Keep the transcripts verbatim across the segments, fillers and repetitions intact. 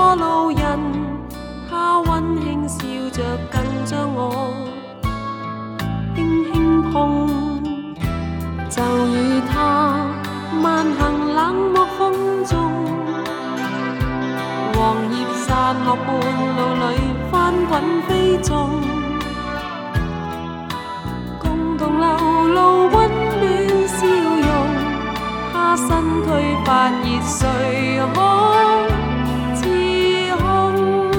個路人，他溫馨笑着，更將我輕輕碰。就與他慢行冷漠風中，黃葉散落半路裏翻滾飛縱，共同流露溫暖笑容。他身軀發熱，誰可自控？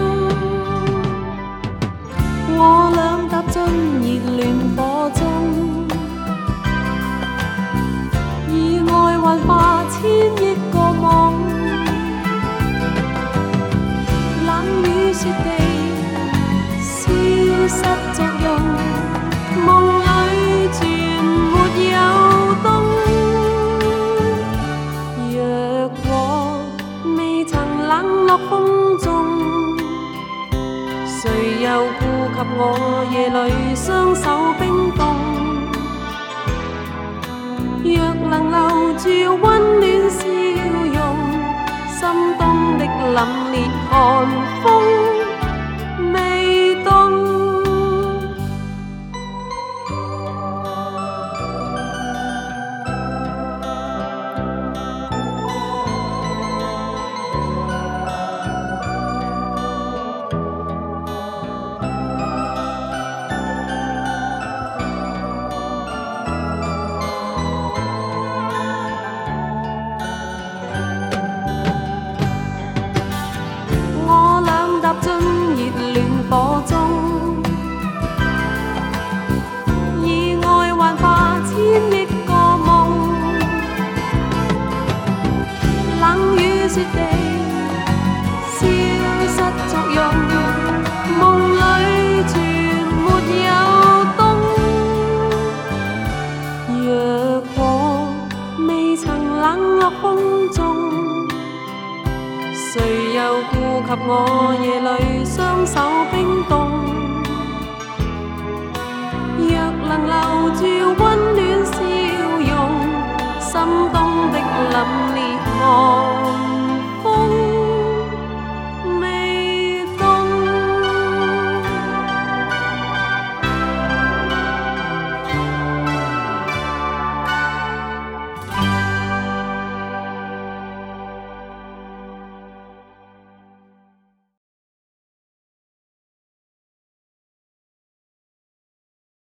我倆踏進熱戀火中，意外幻化千億個夢，冷雨雪地消失作用，夢裏全沒有冬。若果未曾冷落風中，誰又顧及我夜裏雙手冰凍？若能留住溫暖笑容，心冬的凜冽寒風未凍。踏進熱戀火中，意外幻化千億個夢，冷雨雪地消失作用，夢裏全沒有冬。若果未曾冷落風中，誰又顧及我夜裏雙手冰凍？若能留住溫暖笑容，心冬的凜冽寒